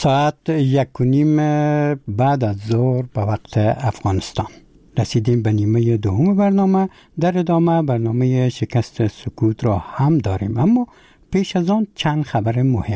ساعت 1:30 بعد از ظهر به وقت افغانستان رسیدیم به نیمه دوم برنامه. در ادامه برنامه شکست سکوت را هم داریم، اما پیش از آن چند خبر مهم.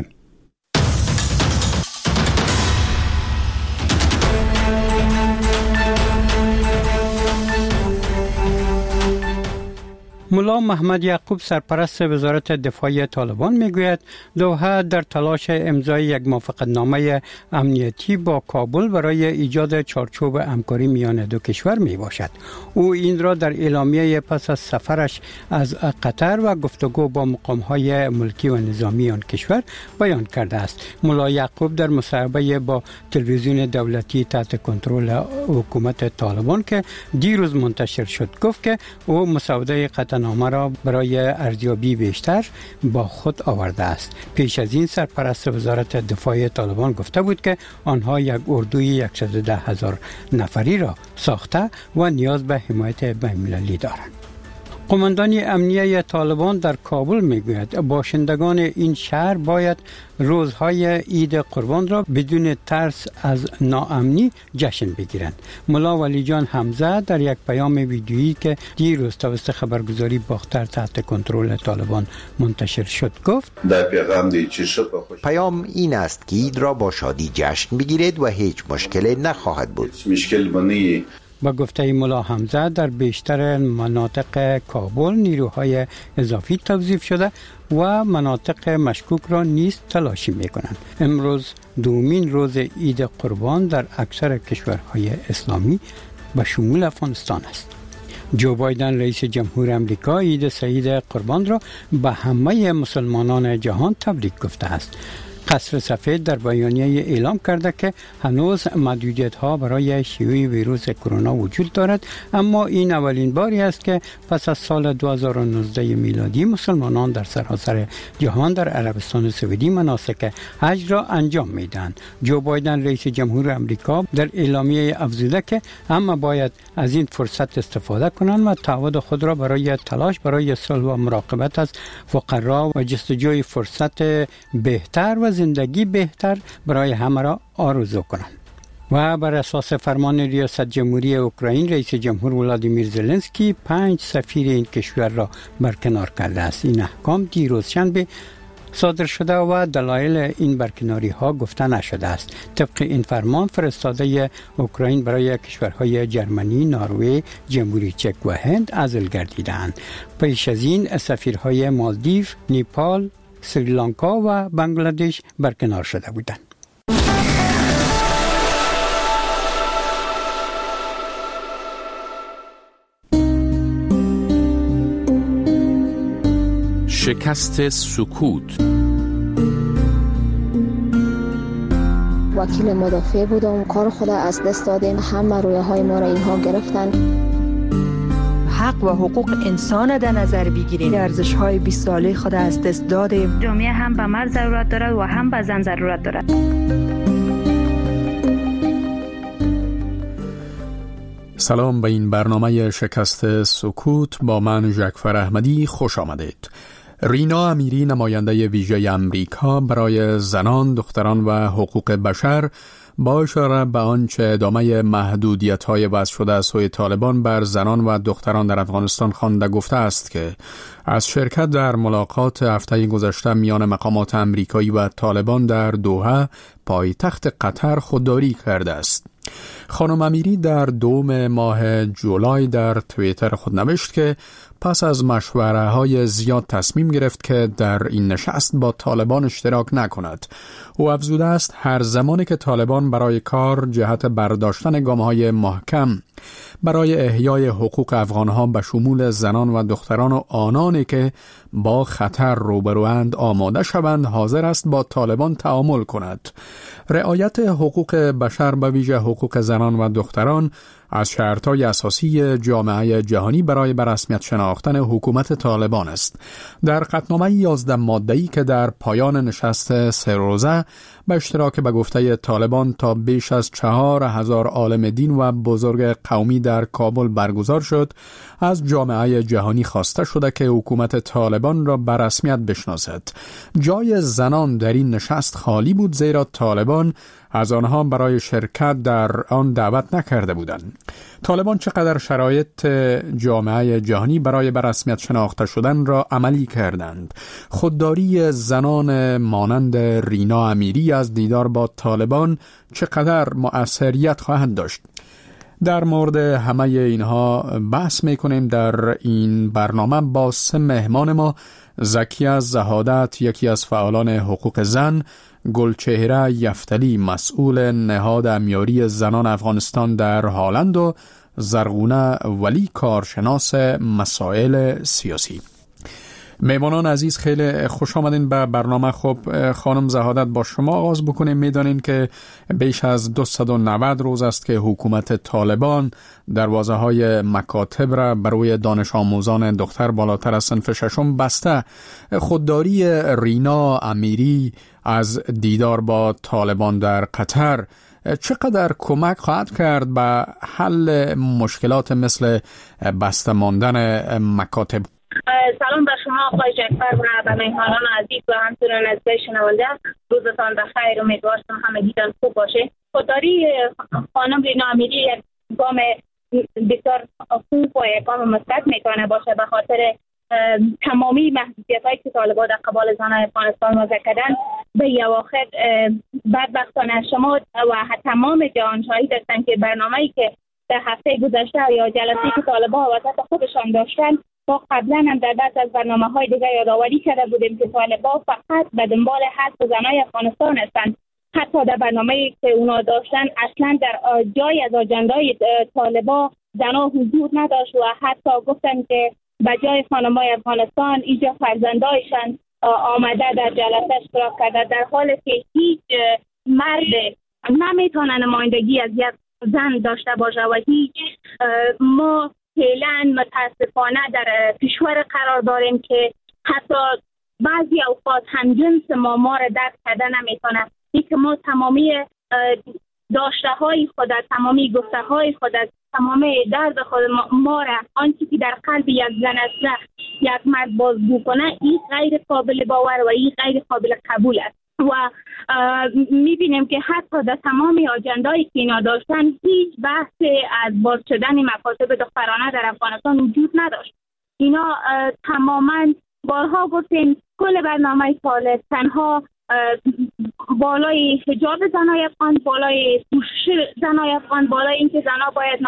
ملا محمد یعقوب سرپرست وزارت دفاع طالبان میگوید دوحه در تلاش امضای یک موافقتنامه امنیتی با کابل برای ایجاد چارچوب همکاری میان دو کشور می باشد. او این را در اعلامیه پس از سفرش از قطر و گفتگو با مقام‌های ملکی و نظامی آن کشور بیان کرده است. ملا یعقوب در مصاحبه با تلویزیون دولتی تحت کنترل حکومت طالبان که دیروز منتشر شد گفت که او مسوده نامه را برای ارزیابی بیشتر با خود آورده است. پیش از این سرپرست وزارت دفاع طالبان گفته بود که آنها یک اردوی 110,000 نفری را ساخته و نیاز به حمایت بین‌المللی دارند. قماندان امنیه طالبان در کابل میگوید باشندگان این شهر باید روزهای عید قربان را بدون ترس از ناامنی جشن بگیرند. ملا ولی جان حمزه در یک پیام ویدیویی که دیروز توسط خبرگزاری باختر تحت کنترل طالبان منتشر شد گفت پیام این است که عید را با شادی جشن بگیرید و هیچ مشکلی نخواهد بود. با گفته ملا حمزه در بیشتر مناطق کابل نیروهای اضافی توظیف شده و مناطق مشکوک را نیز تلاشی می کنند. امروز دومین روز عید قربان در اکثر کشورهای اسلامی به شمول افغانستان است. جو بایدن رئیس جمهور امریکا عید سعید قربان را به همه مسلمانان جهان تبریک گفته است. قصر سفید در بیانیه اعلام کرده که هنوز محدودیت‌ها برای شیوع ویروس کرونا وجود دارد، اما این اولین باری است که پس از سال 2019 میلادی مسلمانان در سراسر جهان در عربستان سعودی مناسک حج را انجام میدهند. جو بایدن رئیس جمهور امریکا در اعلامیه افزوده که همه باید از این فرصت استفاده کنند و تعهد خود را برای تلاش برای صلح و مراقبت از فقرا و جستجوی فرصت بهتر و زندگی بهتر برای همه را آرزو کنند. و بر اساس فرمان ریاست جمهوری اوکراین رئیس جمهور ولادیمیر زلنسکی 5 سفیر این کشور را برکنار کرده است. این احکام دیروز شنبه صادر شده و دلایل این برکناری ها گفته نشده است. طبق این فرمان فرستاده اوکراین برای کشورهای جرمنی، نروژ، جمهوری چک و هند عزل گردیدند. پیش از این سفیرهای مالدیو، نیپال، سریلانکا و بنگلادش برکنار شده بودند. شکست سکوت. وکیل مدافع بودم، کار خود از دست دادیم، همه رویاهای ما را اینها گرفتن. حق و حقوق انسان در نظر بگیریم. ارزش‌های 20 ساله خود از دست دادیم. جامعه هم به مرد ضرورت دارد و هم به زن ضرورت دارد. سلام به این برنامه شکست سکوت با من ژکفر احمدی خوش آمدید. رینا امیری نماینده ویژه امریکا برای زنان، دختران و حقوق بشر با اشاره به آنچه ادامه محدودیت‌های وضع شده از سوی طالبان بر زنان و دختران در افغانستان خوانده گفته است که از شرکت در ملاقات هفته گذشته میان مقامات امریکایی و طالبان در دوحه پایتخت قطر خودداری کرده است. خانم امیری در 2 ماه جولای در توییتر خود نوشت که پس از مشوره‌های زیاد تصمیم گرفت که در این نشست با طالبان اشتراک نکند. او افزوده است هر زمانی که طالبان برای کار جهت برداشتن گام‌های محکم برای احیای حقوق افغان‌ها به شمول زنان و دختران و آنانی که با خطر روبروند آماده شوند حاضر است با طالبان تعامل کند. رعایت حقوق بشر به ویژه حقوق زنان و دختران از شرط‌های اساسی جامعه جهانی برای به رسمیت شناختن حکومت طالبان است. در قطعنامه 11 ماده‌ای که در پایان نشست 3 روزه به اشتراک به گفته طالبان تا بیش از 4,000 عالم دین و بزرگ قومی در کابل برگزار شد، از جامعه جهانی خواسته شده که حکومت طالبان را به رسمیت بشناسد. جای زنان در این نشست خالی بود، زیرا طالبان از آنها برای شرکت در آن دعوت نکرده بودند. طالبان چقدر شرایط جامعه جهانی برای به رسمیت شناخته شدن را عملی کردند؟ خودداری زنان مانند رینا امیری از دیدار با طالبان چقدر مؤثریت خواهند داشت؟ در مورد همه اینها بحث میکنیم در این برنامه با 3 مهمان ما: زکیه زهادت، یکی از فعالان حقوق زن، گلچهره یفتلی، مسئول نهاد امیاری زنان افغانستان در هالند، و زرغونه ولی، کارشناس مسائل سیاسی. میمانان عزیز، خیلی خوش آمدین به برنامه. خب خانم زهادت، با شما آغاز بکنیم. میدانین که بیش از 290 روز است که حکومت طالبان دروازه‌های مکاتب را برای دانش آموزان دختر بالاتر از صنف 6 بسته. خودداری رینا امیری از دیدار با طالبان در قطر چقدر کمک خواهد کرد به حل مشکلات مثل بسته ماندن مکاتب؟ سلام به شما آقای جعفر و به مهمانان عزیز و همچنین از شنونده. روزتان بخیر، امیدوارم همگیتان خوب باشه. خودداری خانم رینا امیری یک گام بسیار خوب و یک گام مثبت میتونه باشه، به خاطر تمامی محدودیت‌هایی که طالبان در قبال زنان افغانستان وضع کردن. به اواخر بدبختانه شما و تمام جهان شاهد هستند که برنامه‌ای که در هفته گذشته یا جلسه‌ای که طالبان وسط خودشان داشتن، ما قبلا هم در بعض از برنامه‌های دیگه یادآوری کرده بودیم که طالبان فقط به دنبال حذف زنان افغانستان هستند. حتی در برنامه‌ای که اونا داشتن اصلا در جای از آجندای طالبان زنان حضور نداشت و حتی گفتن که به جای خانم‌های افغانستان اینجا فرزندایشان آمده در جلسه اشتراک کرده، در حالی که هیچ مرد نمیتونه نمایندگی از یک زن داشته باشه و هیچ ما فعلا متاسفانه در کشور قرار داریم که حتی بعضی اوقات هم جنس ما را درک کرده نمیتونه. این که ما تمامی داشته های خود، تمامی گفته های خود، تمامی درد خود ما را آنچه که در قلب یک زن است یک مرد بازگو کنه، این غیر قابل باور و این غیر قابل قبول است. و میبینیم که حتی در تمامی آجندایی که اینا داشتن هیچ بحث از باز شدن مکاتب دخترانه در افغانستان وجود نداشت. اینا تماما بارها گفتیم کل برنامه طالب تنها بالای حجاب زنای افغان، بالای پوشش زنای افغان، بالای اینکه زنها باید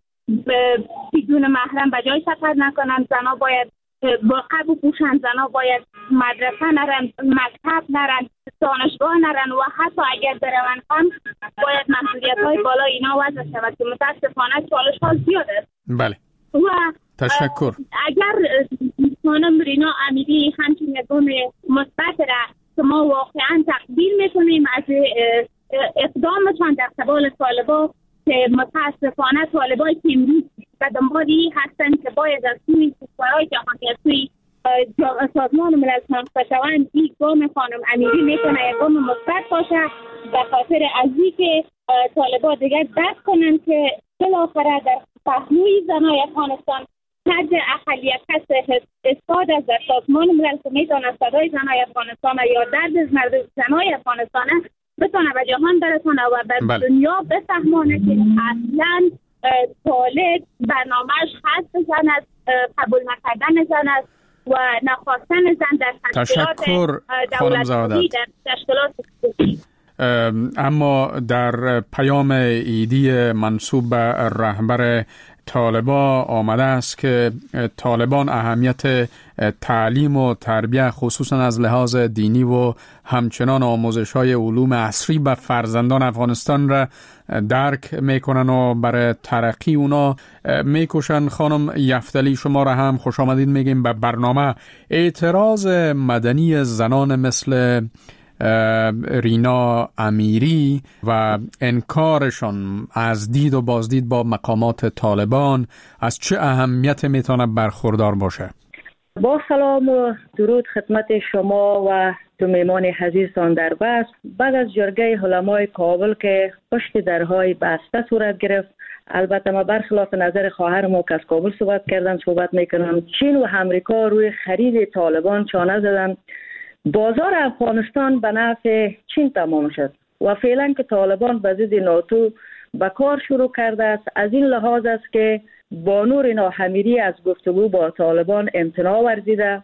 بدون محرم به جای سفر نکنند، زنها باید برقع بپوشند، زنها باید مدرسه نرن، مکتب نرن، دانشگاه نرن و حتی اگر برون هم باید محدودیت‌های بالا اینا وضع شود که متاسفانه چالش‌ها زیاد است. بله. و تشکر. اگر خانم رینا امیری همچین نگاه مثبت را که ما واقعا تقدیر میکنیم از اقدامشان در قبال طالبان، که متاسفانه طالبان که امروز به دنبالی هستن که باید از سوی کشورهای جهانی، از سوی سازمان ملل شناخته شوند، این گام خانم امیری میتونه یک گام مثبت باشه، به خاطر از اینکه طالبان دیگر درک کنن که بالاخره در پهلوی زنای افغانستان حد اقلیت هست استاد از در سازمان ملل که میتونه صدای زنای افغانستان یا درد از زنای افغانستان بتونه به جهان برسونه و به دنیا بفهمانه که اصلا طالب برنامهش هست زن است، قبول نکردن زن است و نخواستن زن در تشکیلات دولتی، در تشکیلات سیاسی. اما در پیام ایدی منسوب به رهبر طالبان آمده است که طالبان اهمیت تعلیم و تربیت خصوصا از لحاظ دینی و همچنان آموزش‌های علوم عصری به فرزندان افغانستان را درک میکنن و برای ترقی اونا میکشن. خانم یفتلی، شما را هم خوش آمدید میگیم به برنامه. اعتراض مدنی زنان مثل رینا امیری و انکارشان از دید و بازدید با مقامات طالبان از چه اهمیت میتونه برخوردار باشه؟ با سلام و درود خدمت شما و تو میمان عزیزتان در بست. بعد از جرگه علمای کابل که پشت درهای بسته صورت گرفت، البته ما برخلاف نظر خواهرم که از کابل صحبت میکنم، چین و امریکا روی خرید طالبان چانه زدن. بازار افغانستان به نفع چین تمام شد و فعلا که طالبان به ضد ناتو به کار شروع کرده است. از این لحاظ است که بانو رینا امیری از گفتگو با طالبان امتناع ورزیده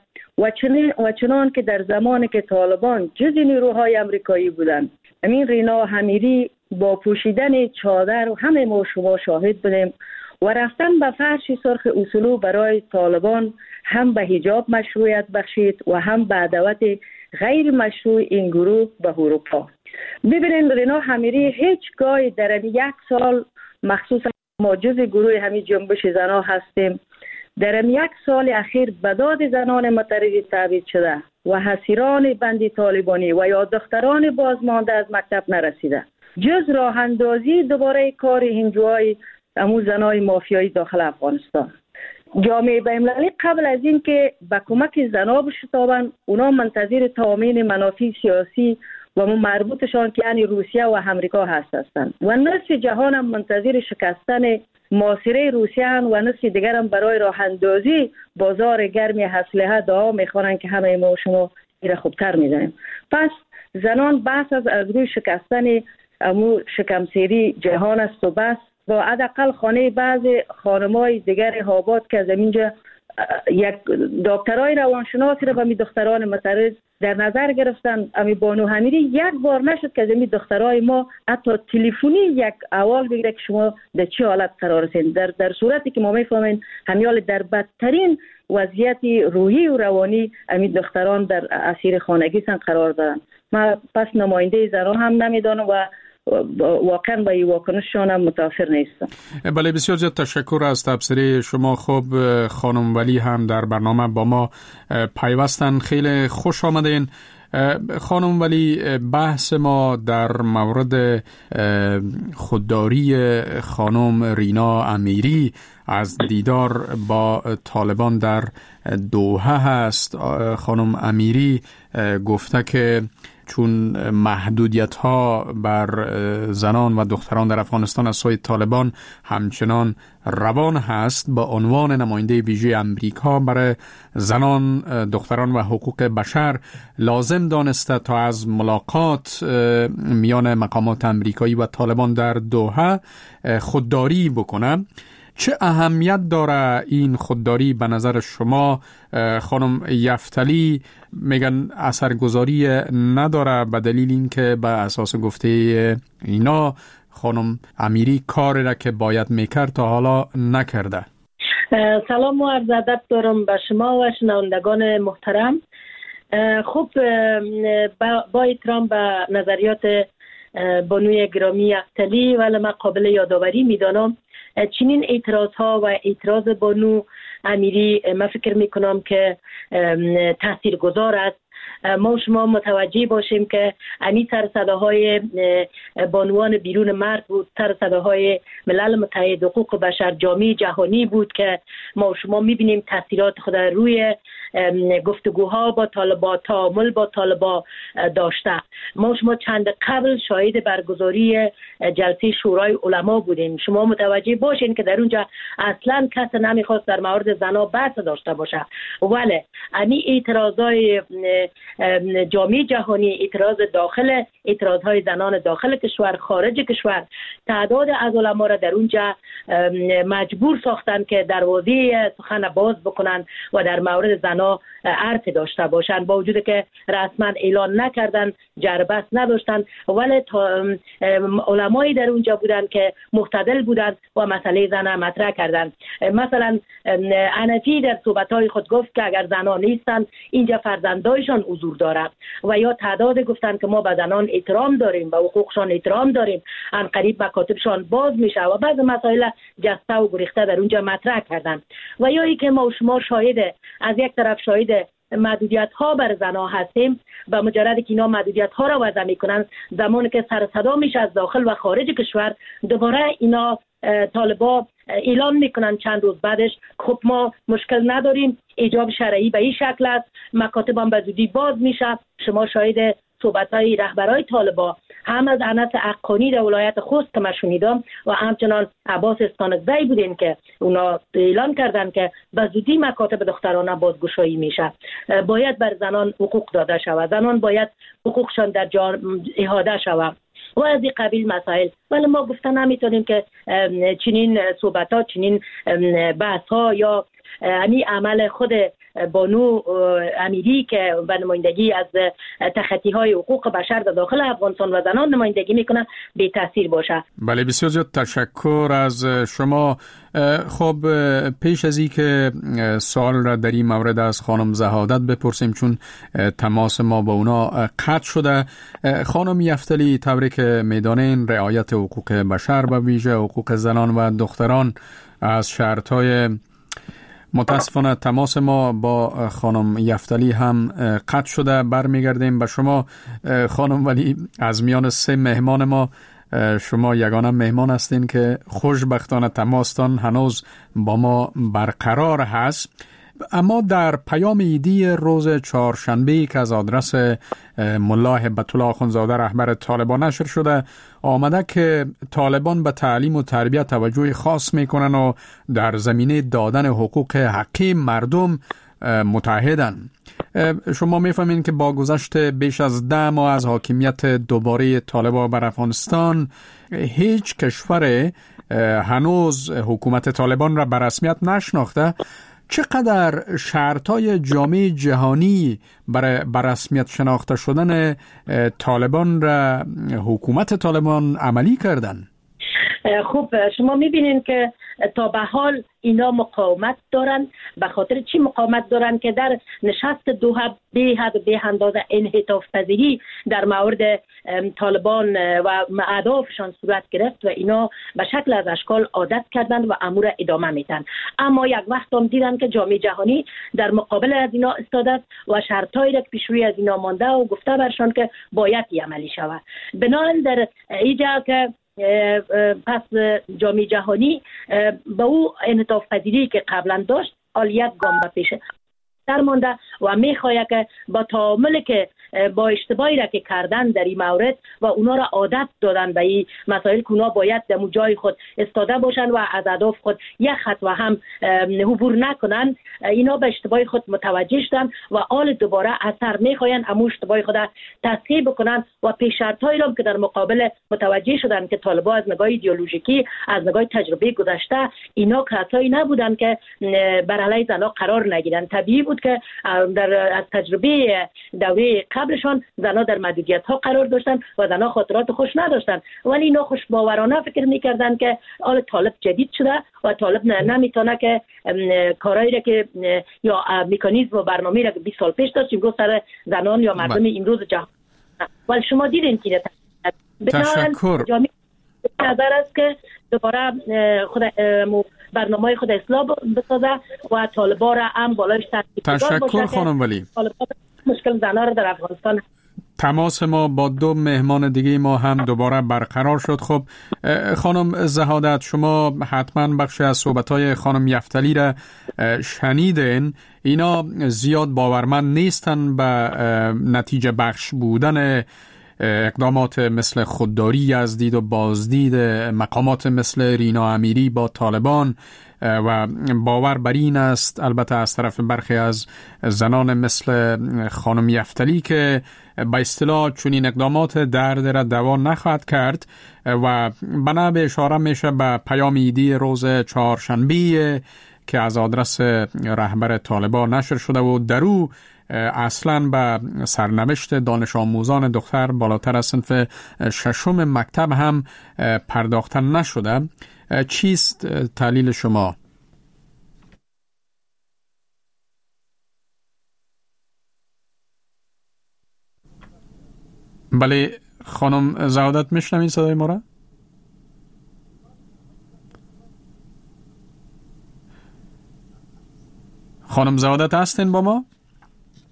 و چنان که در زمانی که طالبان جزء نیروهای امریکایی بودند، امین رینا امیری با پوشیدن چادر همه ما شما شاهد بودیم و رفتن به فرش سرخ اصولو برای طالبان هم به حجاب مشروعیت بخشید و هم به دعوت غیر مشروع این گروه به اروپا. ببینید رینا امیری هیچگاه در یک سال، مخصوصا ما جزء گروه همین جنبش زنان هستیم، در یک سال اخیر به داد زنان معترض تبعید شده و اسیران بندی طالبانی و یا دختران بازمانده از مکتب نرسیده، جز راه اندازی دوباره کار هندوهای امو زنای مافیایی داخل افغانستان. جامعه بین‌المللی قبل از این که به کمک زنها بشتابند، اونا منتظر تامین منافع سیاسی و مربوطشان که یعنی روسیه و امریکا هستند و نصف جهان هم منتظر شکستن محاصره روسیه و نصف دیگر هم برای راه اندازی بازار گرمی اسلحه دعا میخوانند که همه ما شما ایره خوبتر میدونیم. پس زنان بحث از روی شکستن امو شکمسیری جهان است و بس با حداقل خانه بعضی خانمای دیگر آباد که از اینجا یک دکترای روانشناسی را به می دختران معترض در نظر گرفتن. امی بانو امیری یک بار نشد که از این دخترای ما حتی تلفنی یک احوال بگیره که شما در چه حالت قرار هستین، در صورتی که ما میفهمیم همیال در بدترین وضعیت روحی و روانی امی دختران در اسیر خانگی سن قرار دارن. ما پس نماینده زنان هم نمیدانم و واقعا با این واکنششان هم متاثر نیستم. بله، بسیار زیاد تشکر از تبصره شما. خب خانم ولی هم در برنامه با ما پیوستن، خیلی خوش آمدین. خانم ولی، بحث ما در مورد خودداری خانم رینا امیری از دیدار با طالبان در دوحه هست. خانم امیری گفته که چون محدودیت ها بر زنان و دختران در افغانستان از سوی طالبان همچنان روان هست، با عنوان نماینده ویژه امریکا برای زنان، دختران و حقوق بشر لازم دانسته تا از ملاقات میان مقامات امریکایی و طالبان در دوحه خودداری بکنه. چه اهمیت داره این خودداری به نظر شما؟ خانم یفتلی میگن اثرگذاری نداره به دلیل اینکه به اساس گفته اینا خانم امیری کاری را که باید میکرد تا حالا نکرده. سلام و عرض ادب دارم به شما و شنوندگان محترم. خب با احترام به نظریات بانوی گرامی یفتلی ولی من قابل یادآوری میدانم چنین اعتراض ها و اعتراض بانو امیری من فکر میکنم که تاثیرگذار است. ما شما متوجه باشیم که این سر صداهای بانوان بیرون مرد بود، سر صداهای ملل متحد، حقوق بشر، جامعه جهانی بود که ما شما میبینیم تاثیرات خود روی گفتگوها با طالبان، تعامل با طالبان داشته. ما شما چند قبل شاهد برگزاری جلسه شورای علما بودیم. شما متوجه باشین که در اونجا اصلا کس نمیخواست در مورد زنا بحث داشته باشه، ولی این اعتراضای جامعه جهانی، اعتراضهای زنان داخل کشور، خارج کشور، تعداد از علما را در اونجا مجبور ساختن که دروازه سخن باز بکنن و در مورد زنا حرف داشته باشن، با وجود که رسما اعلان نکردن، جربست نداشتن، ولی علمایی در اونجا بودن که معتدل بودن و مسئله زن مطرح کردن. مثلا حنفی در صحبت‌های خود گفت که اگر زنان نیستن اینجا فرزندایشان حضور داره، و یا تعداد گفتن که ما به زنان احترام داریم، به حقوقشان احترام داریم، ان قریب مکاتبشان باز میشه و بعض مسائل جسته و گریخته در اونجا مطرح کردن. و یا ای که ما شما شاهد، از یک طرف شاهد محدودیت ها بر زنها هستیم، به مجرد که اینا محدودیت ها را وضع میکنن، زمانی که سر صدا میشه از داخل و خارج کشور، دوباره اینا طالبا اعلان میکنن چند روز بعدش خب ما مشکل نداریم، ایجاب شرعی به این شکل است، مکاتب هم به زودی باز میشه. شما شاهد صحبت‌های رهبرای طالبا هم از انس حقانی در ولایت خوست که من شنیدم و همچنان عباس استانکزی بودین که اونا اعلان کردن که به زودی مکاتب دخترانه بازگشایی میشه. باید بر زنان حقوق داده شود، زنان باید حقوقشان در احاطه شود و از این قبیل مسائل. ولی ما گفتن نمیتونیم که چنین صحبت‌ها، چنین بحث‌ها یا یعنی عمل خود بانو امیری که به نمایندگی از تخطی‌های حقوق بشر در داخل افغانستان و زنان نمایندگی میکنه بی تاثیر باشه. بله، بسیار زیاد تشکر از شما. خب پیش از این که سوال را در این مورد از خانم زهادت بپرسیم، چون تماس ما با اونا قطع شده، خانم یفتلی طوری که میدانین رعایت حقوق بشر و ویژه حقوق زنان و دختران از شرط‌های، متاسفانه تماس ما با خانم یفتلی هم قطع شده. برمیگردیم به شما خانم، ولی از میان 3 مهمان ما شما یگانه مهمان هستین که خوشبختانه تماستان هنوز با ما برقرار هست. اما در پیام ایدی روز چهارشنبه که از آدرس ملا هبت الله آخوندزاده رهبر طالبان نشر شده، آمده که طالبان به تعلیم و تربیت توجه خاص میکنن و در زمینه دادن حقوق حقی مردم متحدن. شما میفهمین که با گذشت بیش از 10 ماه از حاکمیت دوباره طالبان بر افغانستان، هیچ کشور هنوز حکومت طالبان را به رسمیت نشناخته. چقدر شرطهای جامعه جهانی برای رسمیت شناخته شدن طالبان را حکومت طالبان عملی کردن؟ خب شما میبینین که تا به حال اینا مقاومت دارن. به خاطر چی مقاومت دارن؟ که در نشست دوحه به حد به اندازه انعطاف پذیری در مورد طالبان و اهدافشان صورت گرفت و اینا به شکل از اشکال عادت کردن و امور ادامه میدن. اما یک وقت هم دیدن که جامعه جهانی در مقابل از اینا استاده و شرطایی را پیش روی از اینا مانده و گفته برشان که باید عملی شود. بنابراین در اینجا که پس جامعه جهانی به او انعطاف پذیری که قبلا داشت یک گام به پیش در مانده و میخواهد که با تعاملی که با اشتباهی را که کردن در این مورد و اونا را عادت دادن به این مسائل که اونا باید در جای خود استاده باشن و از اهداف خود یک خط و هم عبور نکنن، اینا به اشتباه خود متوجه شدن و آل دوباره اثر میخواین امو اشتباه خود تصحیح بکنن و پیش شرطایی را که در مقابل متوجه شدن که طالبان از نگاه ایدئولوژیکی، از نگاه تجربه گذشته اینا کسایی نبودن که بر علیه زنها قرار نگیرن. طبیعی بود که از تجربه دوره قبلشان زنها در محدودیت ها قرار داشتن و زنها خاطرات خوش نداشتن، ولی اینا خوش باورانه فکر میکردن که حال طالب جدید شده و طالب نمیتونه که کارایی را که یا مکانیزم و برنامه‌ای را که 20 سال پیش داشت امروز سر زنان یا مردم امروز جهان. ولی شما دیدین که تشکر. جامعه نظر است که دوباره خود برنامه خود اصلاح بسازه و طالبان را هم بالایش تشکر خانم ولی. مشکل زنها را در افغانستان. تماس ما با 2 مهمان دیگه ما هم دوباره برقرار شد. خب خانم زهادت، شما حتما بخشی از صحبت‌های خانم یفتلی را شنیدین. اینا زیاد باورمند نیستن به نتیجه بخش بودن اقدامات مثل خودداری یزدید و بازدید مقامات مثل رینا امیری با طالبان و باور بر این است البته از طرف برخی از زنان مثل خانم یفتلی که به اصطلاح چنین اقدامات درد را دوا نخواهد کرد و بنا به اشاره میشه به پیام ایدی روز چهارشنبه که از آدرس رهبر طالبان نشر شده و در او اصلا به سرنوشت دانش آموزان دختر بالاتر از صنف 6 مکتب هم پرداخته نشده. چیست تحلیل شما؟ بله خانم زهادت، میشنوین صدای ما را؟ خانم زهادت هستین با ما؟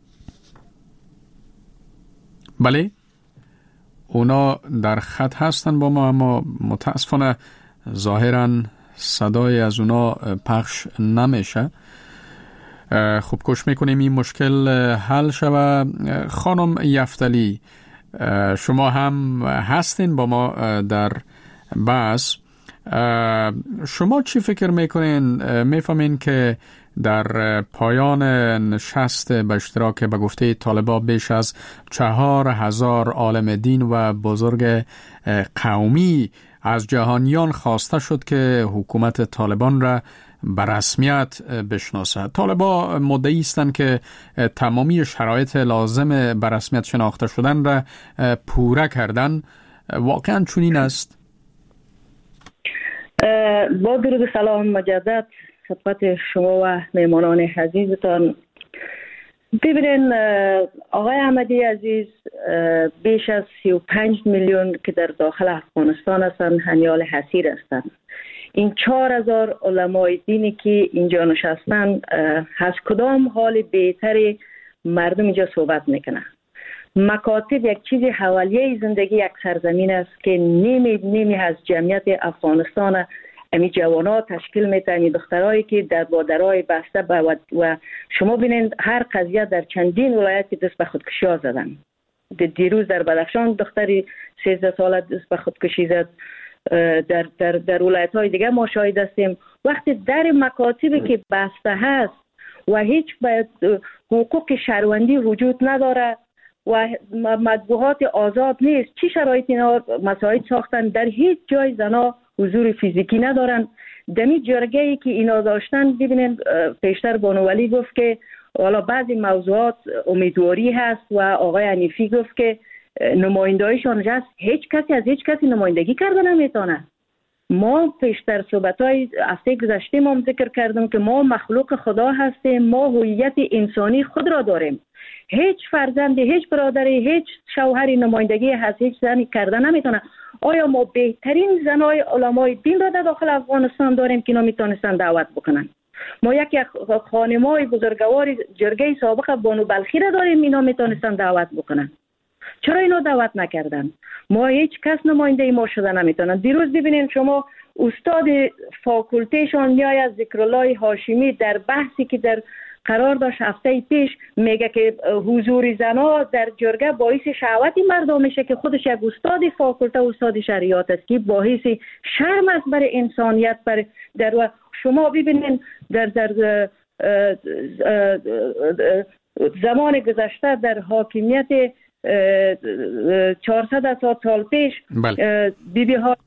بله، اونا در خط هستن با ما، اما متاسفانه ظاهراً صدای از اونا پخش نمیشه. خوب کوشش میکنیم این مشکل حل شود. خانم یفتلی، شما هم هستین با ما در بحث. شما چی فکر میکنین؟ میفهمین که در پایان نشست به اشتراک به گفته طالبان بیش از 4,000 عالم دین و بزرگ قومی از جهانیان خواسته شد که حکومت طالبان را به رسمیت بشناسد. طالبان مدعی هستند که تمامی شرایط لازم به رسمیت شناخته شدن را پوره کردن. واقعا چنین است؟ با درود و سلام مجدد خدمت شما و مهمانان عزیزتان. ببینین آقای احمدی عزیز، بیش از 35 میلیون که در داخل افغانستان هستند حنیال حصیر هستند. این 4,000 علمای دینی که اینجا نشستن از کدام حال بهتری مردم اینجا صحبت میکنن؟ مکاتب یک چیز حوالیه زندگی یک سرزمین است که نیمی از جمعیت افغانستان امی جوانات تشکیل میده، امی دخترایی که در بادرهای بسته و شما بینید هر قضیه در چندین ولایت که دست به خودکشی ها زدن. دیروز در بدخشان دختری 13 ساله دست به خودکشی زد. در ولایت های دیگه ما شاهد هستیم. وقتی در مکاتبی که بسته هست و هیچ حقوق شهروندی وجود نداره و مطبوعات آزاد نیست، چی شرایط اینا مساعد ساختن؟ در هیچ جای زنا حضور فیزیکی ندارن. دمی جرگه‌ای که اینا داشتن، ببینید پیشتر بانوولی گفت که حالا بعضی موضوعات امیدواری هست و آقای حنیفی گفت که نمایندهایشان هست، هیچ کسی از هیچ کسی نمایندگی کرده نمیتونه. ما پیشتر صحبت‌های هفته گذشته ما ذکر کردم که ما مخلوق خدا هستیم، ما هویت انسانی خود را داریم. هیچ فرزندی، هیچ برادری، هیچ شوهری نمایندگی هست هیچ زنی کرده نمیتونه. آیا ما بهترین زنای علمای دین را در داخل افغانستان داریم که اینا میتونستن دعوت بکنن؟ ما یکی خانمای بزرگوار جرگه سابق بانو بلخی را داریم، اینا میتونستن دعوت بکنن. چرا اینا دعوت نکردن؟ ما هیچ کس نماینده ما شده نمیتونن. دیروز ببینید شما استاد فاکولتیشان میای ذکرالله هاشمی در بحثی که در قرار داشت هفته پیش میگه که حضور زنا در جرگه باعث شهوت مردم میشه که خودش یک استاد فاکولته استاد شریعت است که باعث شرم است برای انسانیت. در شما ببینید در زمان گذشته در حاکمیت 400 سال پیش بیبی ها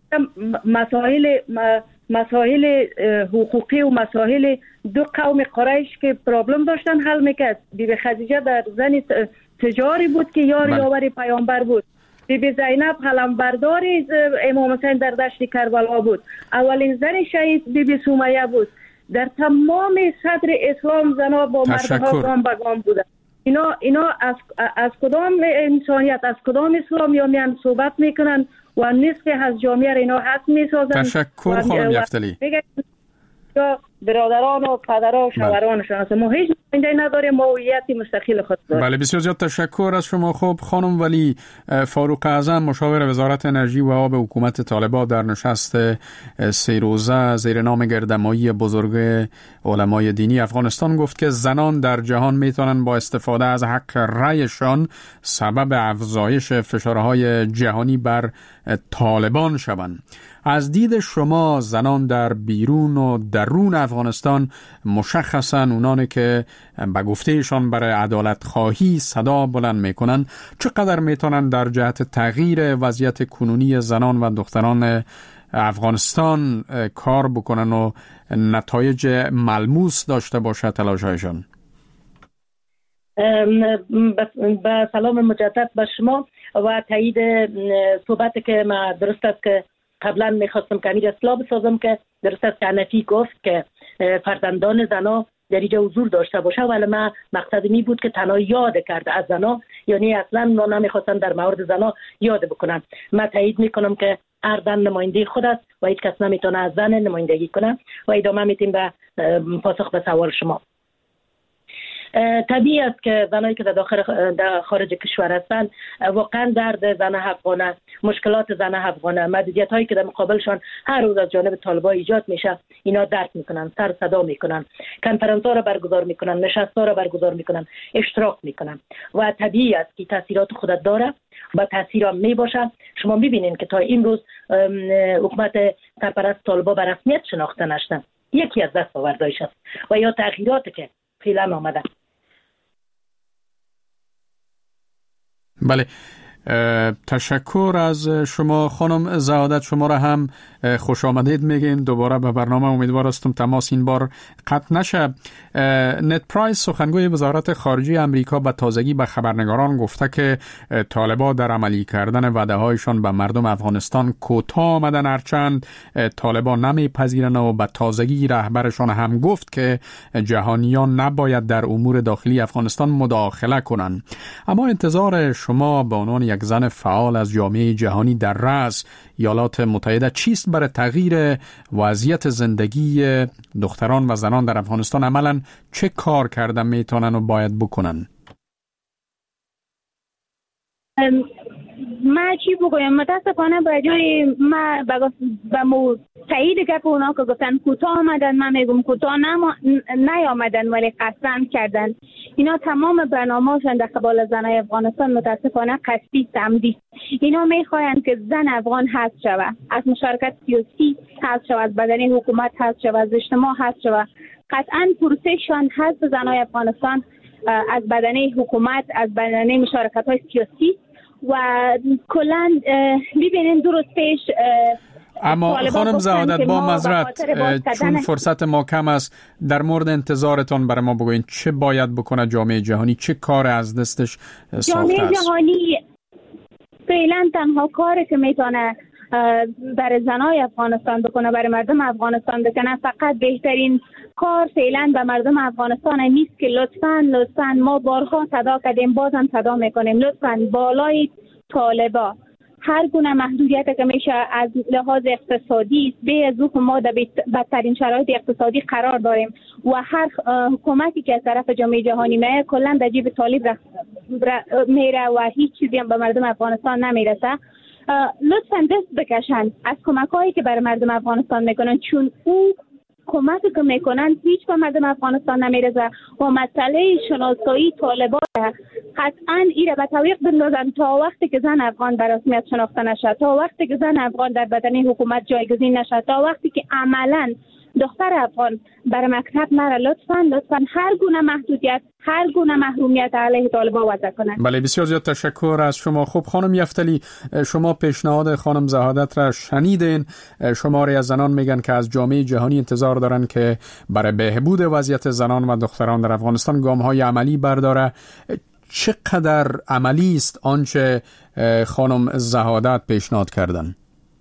مسائل حقوقی و مسائل دو قوم قریش که پرابلم داشتن حل میکرد. بیبی خدیجه در زن تجاری بود که یاور پیامبر بود. بیبی زینب قلمبردار امام حسین در دشت کربلا بود. اولین زن شهید بیبی سمیه بود. در تمام صدر اسلام زنا با مردها گام به گام بودن. اینا از کدام انسانیت، از کدام اسلامی میان صحبت میکنن و نصف از جامعه اینا حق میسازن. تشکر خانم یفتلی. برادران و پدران و شوهرانشان هستن. ما هیچ نماینده نداریم، ما هویت مستقل خود داریم. بله، بسیار زیاد تشکر از شما. خب خانم ولی فاروق اعظم، مشاور وزارت انرژی و آب حکومت طالبان، در نشست 3 روزه زیر نام گردمایی بزرگ علمای دینی افغانستان گفت که زنان در جهان میتونن با استفاده از حق رأیشان سبب افزایش فشارهای جهانی بر طالبان شوند. از دید شما زنان در بیرون و درون افغانستان، مشخصاً اونانی که به گفتهشان برای عدالت خواهی صدا بلند میکنن، چقدر میتونن در جهت تغییر وضعیت کنونی زنان و دختران افغانستان کار بکنن و نتایج ملموس داشته باشه تلاش‌هایشان؟ با سلام مجدد به شما و تایید صحبت که ما درست است که قبلا میخواستم که امیر اصلاح بسازم که درست است که حنفی گفت که فرزندان زنا در اینجا حضور داشته باشه، ولی من مقصد می بود که تنها یاد کرده از زنا، یعنی اصلا ما نمیخواستن در مورد زنا یاد بکنن. من تایید میکنم که هر زن نماینده خود است و هیچ کس نمیتونه از زن نمایندگی کنه و ادامه میتیم به پاسخ به سوال شما. طبیعی است که زنایی که در خارج کشور هستند واقعا درد زن افغانه، مشکلات زن افغانه، محدودیت هایی که در مقابلشان هر روز از جانب طالبان ایجاد میشه اینا درک میکنن، سر صدا میکنن، کنفرانس ها را برگزار میکنن، نشست ها را برگزار میکنن، اشتراک میکنن و طبیعی است که تاثیرات خود داره و تاثیر هم میباشه. شما میبینین که تا این روز حکومت سرپرست طالبان به رسمیت شناخته نشده، یکی از دستاوردهایش است و یا تغییراتی که فعلا آمده. بله، تشکر از شما خانم زهادت. شما را هم خوش آمدید میگیم دوباره به برنامه. امیدوار هستم تماس این بار قطع نشه. نت پرایس سخنگوی وزارت خارجه امریکا به تازگی به خبرنگاران گفته که طالبان در عملی کردن وعده هایشان به مردم افغانستان کوتاه آمدن، هرچند طالبان نمیپذیرند و به تازگی رهبرشان هم گفت که جهانیان نباید در امور داخلی افغانستان مداخله کنند. اما انتظار شما به عنوان یک زن فعال از جامعه جهانی در رأس ایالات متحده چیست برای تغییر وضعیت زندگی دختران و زنان در افغانستان؟ عملاً چه کار کردن میتونن و باید بکنن؟ ما چی بگویم؟ متاسفانه به جای ما به تایید گپ اونا که گفتن کوتاه آمدن، من میگم کوتاه نیامدن ولی قصداً کردن. اینا تمام برنامه‌شان در قبال زنای افغانستان متاسفانه قصدی عمدی. اینا میخواین که زن افغان حذف شود، از مشارکت سیاسی حذف شود، از بدن حکومت حذف شود، از اجتماع حذف شود. قطعاً پروسه‌شان حذف زنای افغانستان از بدن حکومت، از بدن مشارکت‌های سیاسی و کلاً ببینین درست پیش. اما خانم زهادت با معذرت چون فرصت ما کم است، در مورد انتظارتان برای ما بگوین چه باید بکنه جامعه جهانی، چه کار از دستش ساخته است؟ جامعه جهانی فعلا تنها کاری که میتونه برای زنای افغانستان بکنه، برای مردم افغانستان بکنه، فقط بهترین کار فعلا به مردم افغانستان نیست که لطفاً ما بارها صدا کردیم، بازم صدا میکنیم، لطفاً بالای طالبا هر گونه محدودیت که میشه از لحاظ اقتصادی به از ما در بدترین شرایط اقتصادی قرار داریم و هر حکومتی که از طرف جامعه جهانی میه کلا در جیب طالب میره و هیچ چیزی هم به مردم افغانستان نمیرسه. لطفاً دست بکشن از کمک‌هایی که برای مردم افغانستان میکنن، چون او کمکی که میکنن هیچ به مردم افغانستان نمیرسه و مسئله شناسایی طالبان قطعاً ایره به تعویق بندازن تا وقتی که زن افغان به رسمیت شناخته نشه، تا وقتی که زن افغان در بدن حکومت جایگزین نشه، تا وقتی که عملاً دختر افغان برای مکتب نره. لطفاً هر گونه محدودیت، هر گونه محرومیت علیه طالبان وضع کنند. بله، بسیار زیاد تشکر از شما. خب خانم یفتلی، شما پیشنهاد خانم زهادت را شنیدین. شماری از زنان میگن که از جامعه جهانی انتظار دارن که برای بهبود وضعیت زنان و دختران در افغانستان گام‌های عملی برداره. چقدر عملی است آنچه خانم زهادت پیشنهاد کردن؟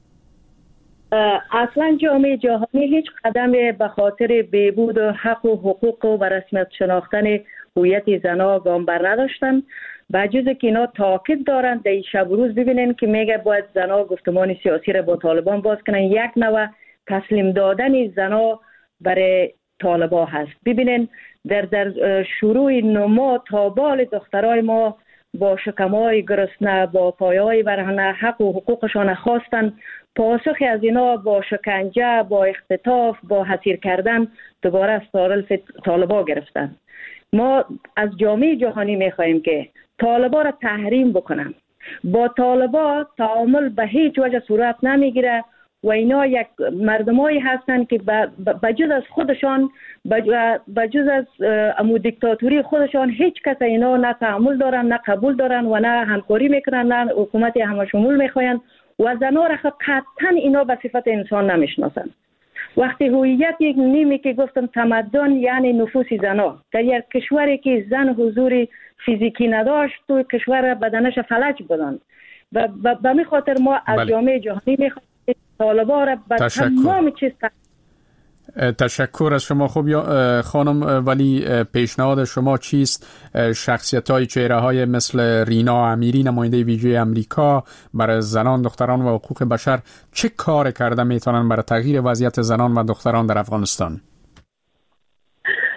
اصلا جامعه جهانی هیچ قدم به خاطر بهبود حق و حقوق و به رسمیت شناختن هویت زنها گام بر نداشتن. به جز که اینا تاکید دارند در شب و روز ببینن که میگه باید زنها گفتمان سیاسی را با طالبان باز کنن، یک نوع تسلیم دادن زنها برای طالبان هست. ببینن در شروع نما تا بال دخترای ما با شکمای گرسنه، با پایهای برهنه حق و حقوقشان خواستن. پاسخی از اینا با شکنجه، با اختطاف، با حصیر کردن دوباره از طالبان گرفتن. ما از جامعه جهانی میخواهیم که طالبان را تحریم بکنن. با طالبان تعامل به هیچ وجه صورت نمیگیره و اینا یک مردمایی هستن که بجز از خودشان، بجز از امو دیکتاتوری خودشان هیچ کس اینا نه تعامل دارن، نه قبول دارن و نه همکاری میکنن، نه حکومت همه شمول میخواین و زنها را قطعا اینا به صفت انسان نمیشناسن. وقتی هویت یک نیمی که گفتم تمدن یعنی نفوس زنها در یک کشوری که زن حضور فیزیکی نداشت، تو کشور بدنش فلج بودن و به می خاطر ما از جامعه جهانی میخوایم طالبان را به تمام چیز تشکر از شما. خوب خانم، ولی پیشنهاد شما چیست؟ شخصیت‌های چهره‌های مثل رینا امیری نماینده ویژه امریکا برای زنان، دختران و حقوق بشر چه کار کرده میتونن برای تغییر وضعیت زنان و دختران در افغانستان؟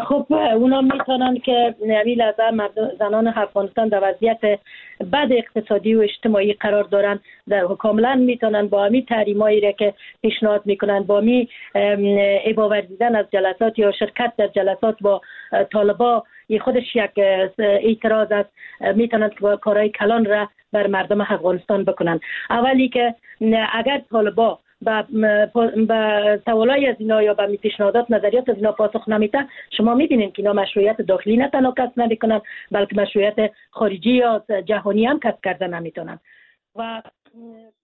خب اونا میتونن که همین لحظه زنان افغانستان در وضعیت بد اقتصادی و اجتماعی قرار دارن، در کاملا میتونن با همین تحریمایی را که پیشنهاد میکنن، با همین اباورزیدن از جلسات یا شرکت در جلسات با طالبا، خودش یک اعتراض است، میتونن کارهای کلان را بر مردم افغانستان بکنن. اولی که اگر طالبا با سوالای از اینا یا به پیشنهادات نظریات از اینا پاسخ نمیده، شما میبینید که اینا مشروعیت داخلی نه تنها کسب نمیکنن بلکه مشروعیت خارجی یا جهانی هم کسب کرده نمیتونن. و